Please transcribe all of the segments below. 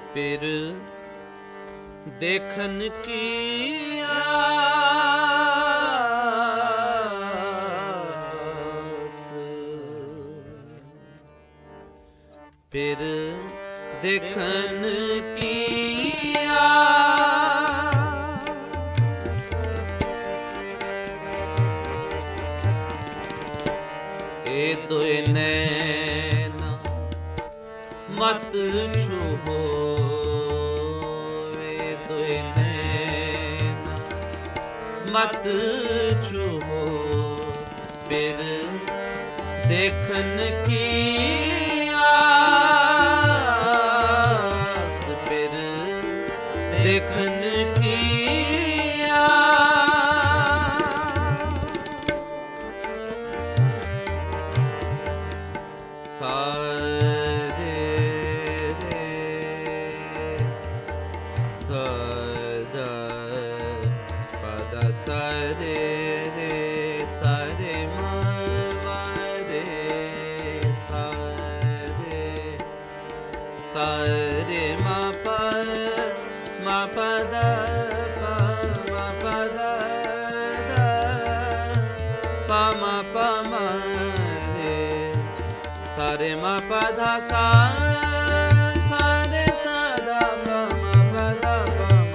फिर देखन की आस, फिर देखन की आस। ए दोए नैना मत छुहो, ए दोए नैना मत छुहो, फिर देखन की आस, फिर देखन की आस। सारे रे ध ध पद सारे रे सारे म रे सारे सारे म प द प द प म रे सारे म प ध सा सारे सा ध प म ध प म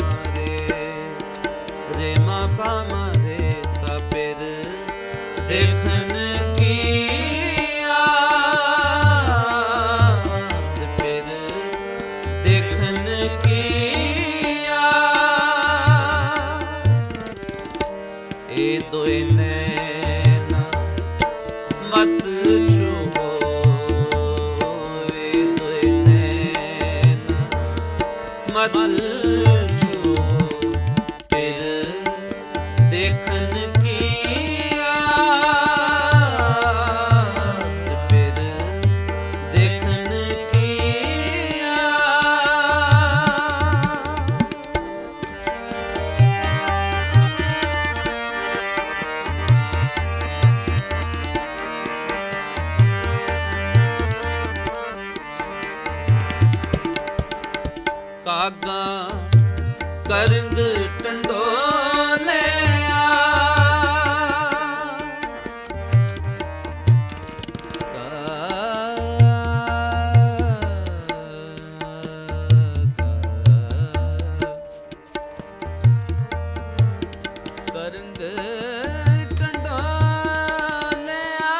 रे म प म रे सा, फिर देखन की आस, फिर देखन की आस। ए दोए नैना मत छुहो, ए दोए नैना मत छुहो, फिर देखन की आस, फिर देखन की आस। कागा करंग टंडोलिया, करंग टंडोलिया,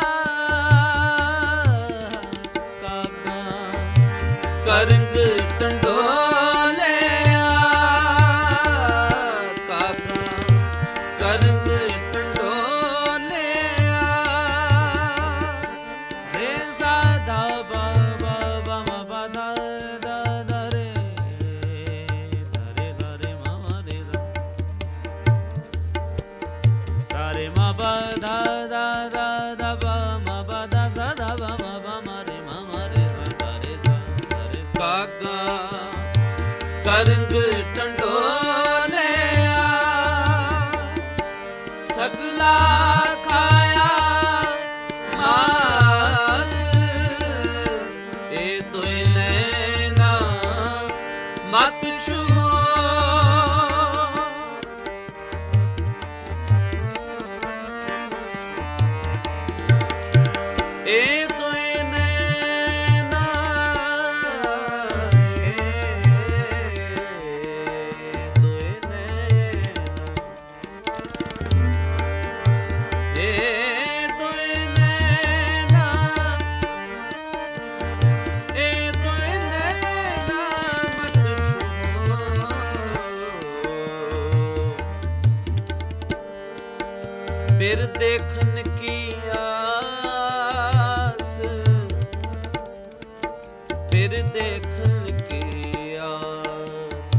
कागा करंग टंडोलिया, कागा करंग टंडोलिया, रे सा धा ब ब ब म प ध ध ध रे म रे ध, सारे म प ध ध ध ध प म प ध सा ध प म प म रे ध रे सा रे। कागा करंग टंडोलिया, सगला खाया मास, ए दोए नैना मत छुओ, ए दोए नैना दोए नैना, ए दोए नैना, ए दोए नैना मत छुओ, फिर देखन की आस, फिर देखन की आस।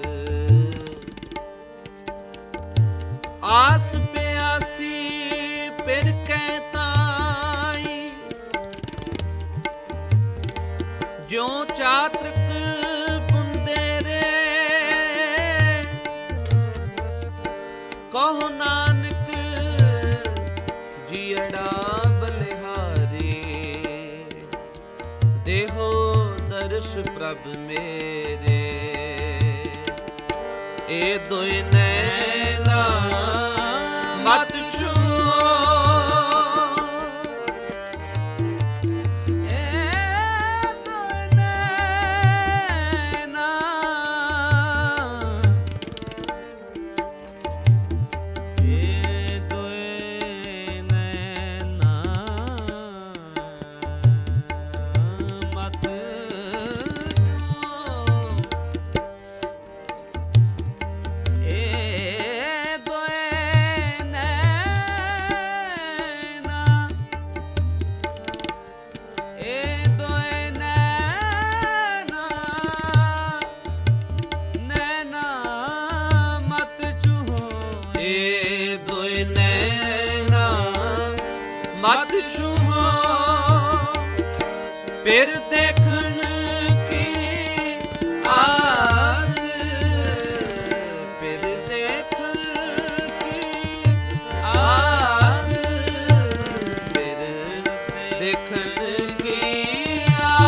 आस प्यासी फिर कहताई, ज्यों चातृक बुंदे रे, कहो नानक जियड़ा बलिहारी, देहो दर ਦਰਸ਼ ਪ੍ਰਭ ਮੇਰੇ। ਇਹ ਦੋਇ ਨੈਣਾ ਮਤ ਛੂਓ, ਇਹ ਦੋਇ ਨੈਣਾ, ਇਹ ਦੋਇ ਨੈਣਾ ਮਤ ਮਤ ਛੂਹੋ, ਫਿਰ ਦੇਖਣ ਕੀ ਆਸ, ਫਿਰ ਦੇਖਣ ਕੀ ਆਸ, ਫਿਰ ਦੇਖਣ ਕੀ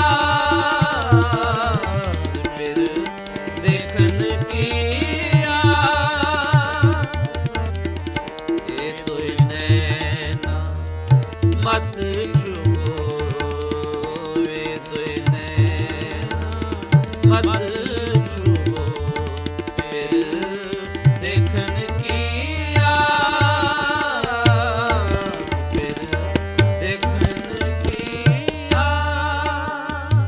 ਆਸ, ਫਿਰ ਦੇਖਣ ਕੀ ਆਸ। ਇਹ ਦੋਇ ਨੈਣਾ ਮਤ ਛੂਹੋ, ਇਹ ਦੋਇ ਨੈਣਾ ਮਤ ਛੂਹੋ, ਫਿਰ ਦੇਖਣ ਕੀ ਆਸ, ਫਿਰ ਦੇਖਣ ਕੀ ਆਸ।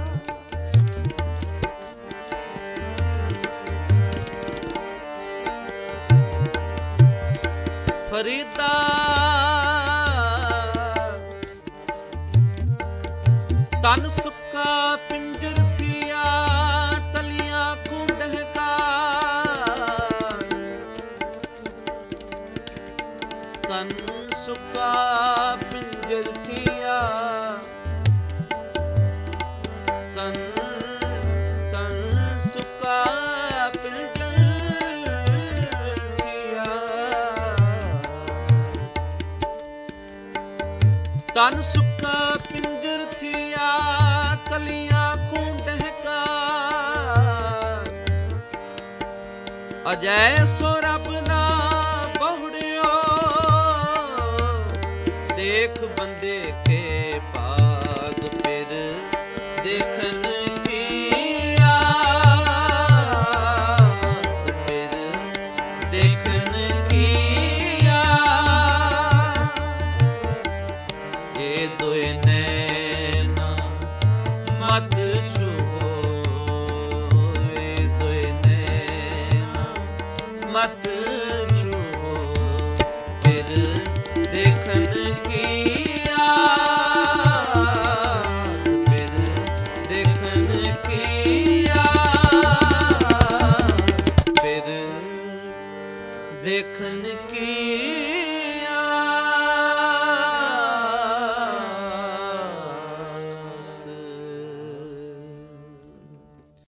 ਫਰੀਦਾ ਤਨ ਸੁੱਕਾ ਪਿੰਜਰ ਥੀਆ, ਤਲੀਆਂ ਖੁੰਡਹਕਾ, ਤਨ ਸੁੱਕਾ ਪਿੰਜਰ ਥੀਆ, ਤਨ ਸੁੱਕਾ ਪਿੰਜਰ ਥੀਆ, ਤਨ ਸੁੱਕਾ ਪਿੰਜਰ ਥੀਆ, ਤਲੀਆਂ ਖੁੰਡਹਕਾ, ਅਜੈ ਸੋ ਰੱਬ ਨਾ ਬਹੁੜਿਓ, ਦੇਖ ਬੰਦੇ ਕੇ ਭਾਗ, ਫਿਰ ਦੇਖਣ ਕੀ ਆਸ, ਫਿਰ ਦੇਖਣ ਕੀ ਆਸ। ਇਹ ਦੋਇ ਨੈਣਾ ਮਤ ਛੂਹੋ, ਇਹ ਦੋਇ ਨੈਣਾ ਮਤ ਛੂਹੋ, ਫਿਰ ਦੇਖਣ ਕੀ ਆਸ, ਫਿਰ ਦੇਖਣ ਕੀ ਆਸ, ਫਿਰ ਦੇਖਣ ਕੀ